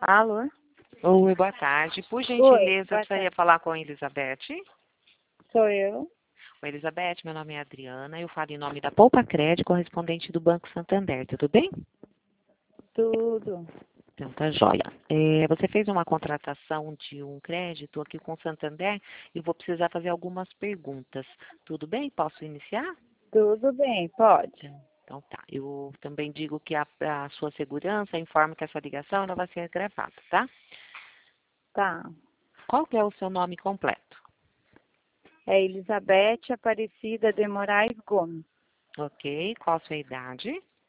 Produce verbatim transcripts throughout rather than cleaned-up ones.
Alô? Oi, boa tarde. Por Oi, gentileza, eu boa precisaria tarde. falar com a Elizabeth. Sou eu. Oi, Elizabeth, meu nome é Adriana. Eu falo em nome da Poupa Crédito, correspondente do Banco Santander. Tudo bem? Tudo. Então, tá joia. É, você fez uma contratação de um crédito aqui com o Santander e vou precisar fazer algumas perguntas. Tudo bem? Posso iniciar? Tudo bem, pode. Então, então tá. Eu também digo que a, a sua segurança informa que essa ligação ela vai ser gravada, tá? Tá. Qual que é o seu nome completo? É Elizabeth Aparecida de Moraes Gomes. Ok. Qual a sua idade?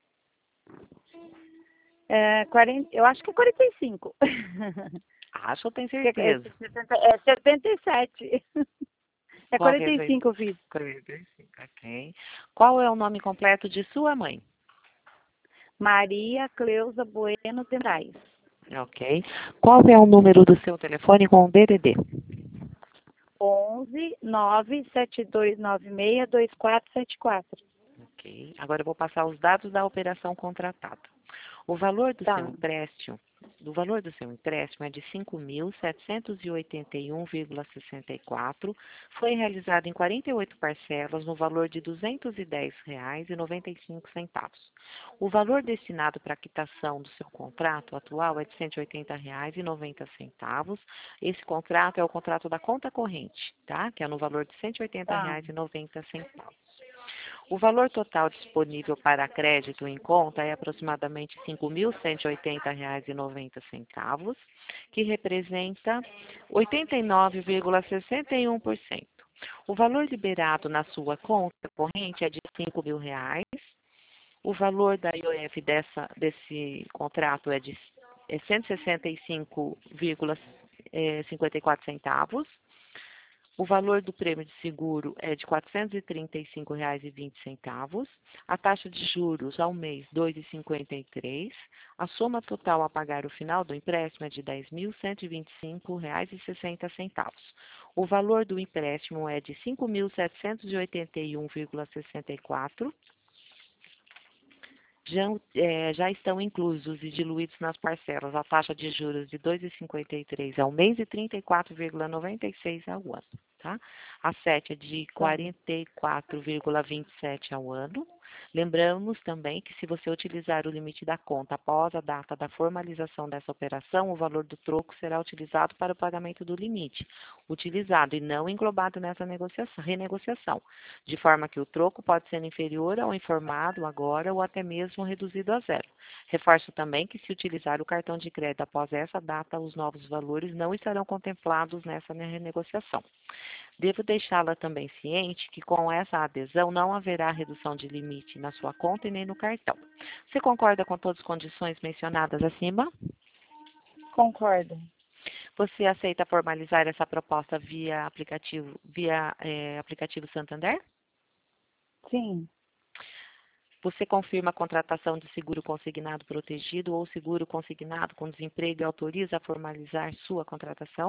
É, quarenta, eu acho que é quarenta e cinco. Acho, eu tenho Que É, é certeza. setenta é setenta e sete. É Qual que é quarenta a e sua cinco, eu fiz. quarenta e cinco, ok. Qual é o nome completo de sua mãe? Maria Cleusa Bueno de Moraes. Ok. Qual é o número do seu telefone com o D D D? onze nove sete dois nove seis dois quatro sete quatro. Ok. Agora eu vou passar os dados da operação contratada. O valor do seu Tá. empréstimo, do valor do seu empréstimo é de cinco mil setecentos e oitenta e um vírgula sessenta e quatro. Foi realizado em quarenta e oito parcelas no valor de duzentos e dez reais e noventa e cinco centavos. O valor destinado para a quitação do seu contrato atual é de cento e oitenta reais e noventa centavos. Esse contrato é o contrato da conta corrente, tá? Que é no valor de cento e oitenta Tá. reais e noventa centavos. O valor total disponível para crédito em conta é aproximadamente cinco mil cento e oitenta reais e noventa centavos, que representa oitenta e nove vírgula sessenta e um por cento. O valor liberado na sua conta corrente é de cinco mil reais. O valor da I O F dessa, desse contrato é de é cento e sessenta e cinco vírgula cinquenta e quatro centavos. O valor do prêmio de seguro é de quatrocentos e trinta e cinco reais e vinte centavos. A taxa de juros ao mês, dois vírgula cinquenta e três. A soma total a pagar no final do empréstimo é de dez mil cento e vinte e cinco reais e sessenta centavos. O valor do empréstimo é de cinco mil setecentos e oitenta e um vírgula sessenta e quatro. Já, é, já estão inclusos e diluídos nas parcelas a taxa de juros de dois vírgula cinquenta e três ao mês e trinta e quatro vírgula noventa e seis ao ano. Tá? A sete é de Tá. quarenta e quatro vírgula vinte e sete ao ano. Lembramos também que se você utilizar o limite da conta após a data da formalização dessa operação, o valor do troco será utilizado para o pagamento do limite, utilizado e não englobado nessa negociação, renegociação, de forma que o troco pode ser inferior ao informado agora ou até mesmo reduzido a zero. Reforço também que se utilizar o cartão de crédito após essa data, os novos valores não estarão contemplados nessa renegociação. Devo deixá-la também ciente que com essa adesão não haverá redução de limite na sua conta e nem no cartão. Você concorda com todas as condições mencionadas acima? Concordo. Você aceita formalizar essa proposta via aplicativo, via eh, aplicativo Santander? Sim. Você confirma a contratação de seguro consignado protegido ou seguro consignado com desemprego e autoriza a formalizar sua contratação?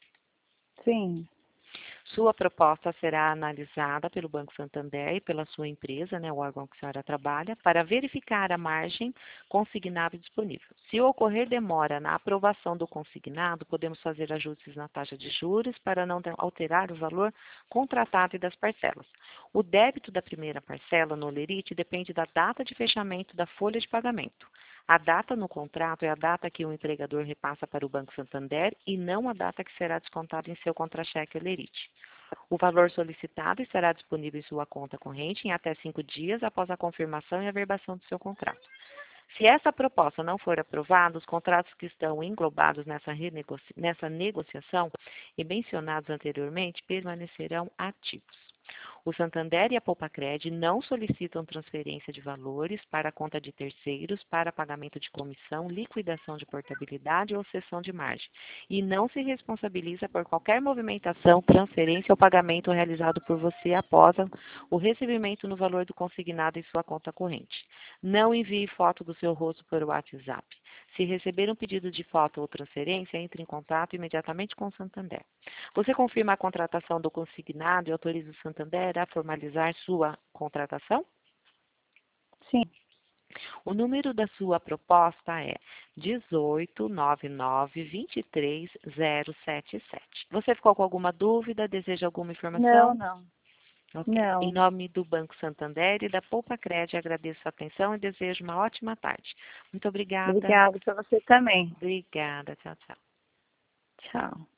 Sim. Sua proposta será analisada pelo Banco Santander e pela sua empresa, né, o órgão que a senhora trabalha, para verificar a margem consignada disponível. Se ocorrer demora na aprovação do consignado, podemos fazer ajustes na taxa de juros para não alterar o valor contratado e das parcelas. O débito da primeira parcela no Lerite depende da data de fechamento da folha de pagamento. A data no contrato é a data que o empregador repassa para o Banco Santander e não a data que será descontada em seu contra-cheque Lerite. O valor solicitado estará disponível em sua conta corrente em até cinco dias após a confirmação e averbação do seu contrato. Se essa proposta não for aprovada, os contratos que estão englobados nessa, renegocia nessa negociação e mencionados anteriormente permanecerão ativos. O Santander e a Poupa-Cred não solicitam transferência de valores para a conta de terceiros para pagamento de comissão, liquidação de portabilidade ou cessão de margem e não se responsabiliza por qualquer movimentação, transferência ou pagamento realizado por você após o recebimento no valor do consignado em sua conta corrente. Não envie foto do seu rosto por WhatsApp. Se receber um pedido de foto ou transferência, entre em contato imediatamente com o Santander. Você confirma a contratação do consignado e autoriza o Santander a formalizar sua contratação? Sim. O número da sua proposta é dezoito, nove nove, vinte e três, zero sete sete. Você ficou com alguma dúvida? Deseja alguma Não, informação? não. Ok. Em Não. nome do Banco Santander e da Poupa Cred, agradeço a atenção e desejo uma ótima tarde. Muito obrigada. Obrigada para você também. Obrigada. Tchau, tchau. Tchau.